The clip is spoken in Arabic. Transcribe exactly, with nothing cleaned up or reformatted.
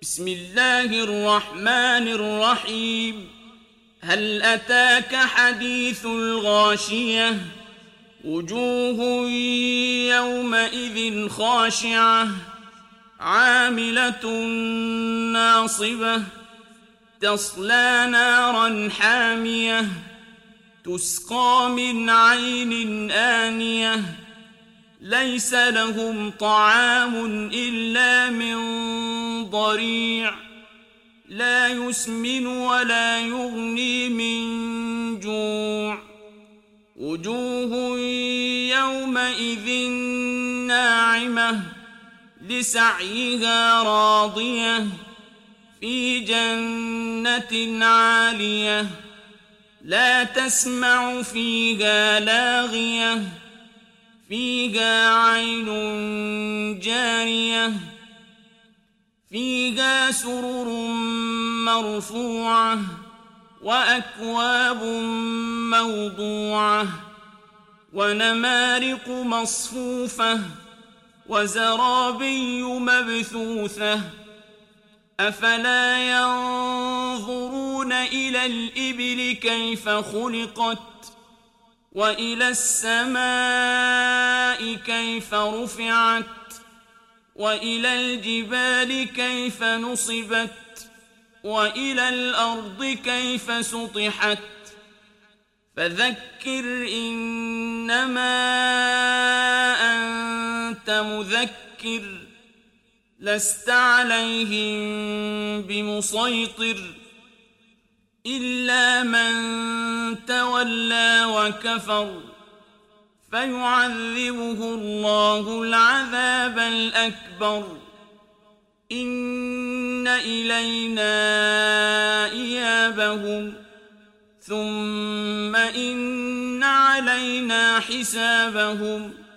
بسم الله الرحمن الرحيم هل أتاك حديث الغاشية وجوه يومئذ خاشعة عاملة ناصبة تصلى نارا حامية تسقى من عين آنية ليس لهم طعام إلا من ضريع لا يسمن ولا يغني من جوع وجوه يومئذ ناعمة لسعيها راضية في جنة عالية لا تسمع فيها لاغية فيها عين جارية فيها سرر مرفوعة وأكواب موضوعة ونمارق مصفوفة وزرابي مبثوثة أفلا ينظرون إلى الإبل كيف خلقت وإلى السماء كيف رفعت وإلى الجبال كيف نصبت وإلى الأرض كيف سطحت فذكر إنما أنت مذكر لست عليهم بمسيطر إلا من تولى وكفر فيعذبه الله العذاب الأكبر إن إلينا إيابهم ثم إن علينا حسابهم